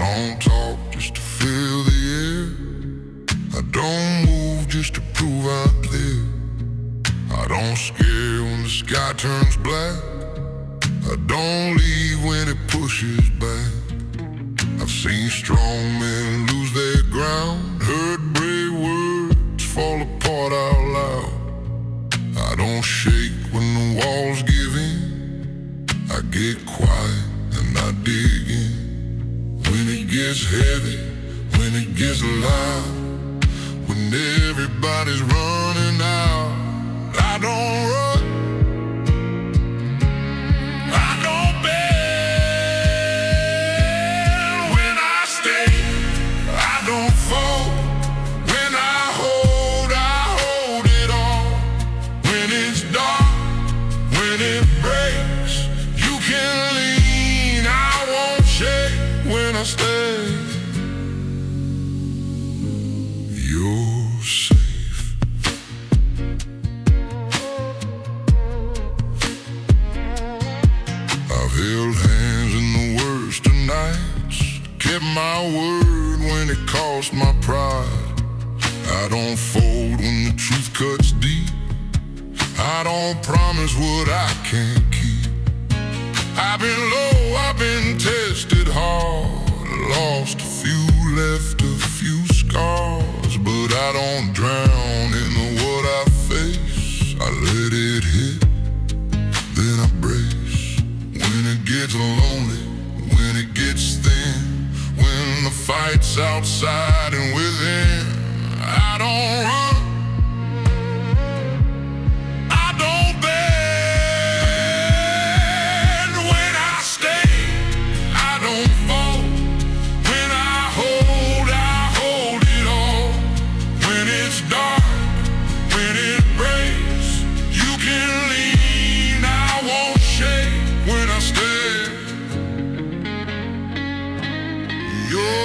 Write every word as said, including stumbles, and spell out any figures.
don't talk just to fill the air. I don't move just to prove I'm there. I don't scare when the sky turns black. I don't leave when it pushes back. I've seen strong men lose their ground, heard brave words fall apart out loud. I don't shake when the walls give in. I get quiet and I dig in. When it gets heavy, when it gets loud, when everybody's running out, I don't run, I don't bend. When I stay, I don't fall. When I hold, I hold it all. When it's dark, when it breaks, you can lean, I won't shake. When I stay, you're safe. I've held hands in the worst of nights, kept my word when it cost my pride. I don't fold when the truth cuts deep. I don't promise what I can't keep. I've been low, I've been tested hard, lost a few, left a few scars, but I don't drown in what I face. I let it hit, then I brace. When it gets lonely, when it gets thin, when the fight's outside and within, I don't run, I don't bend. When I stay, I don't fall. When I hold, I hold it all. When it's dark, when it breaks, you can lean, I won't shake. When I stay, you're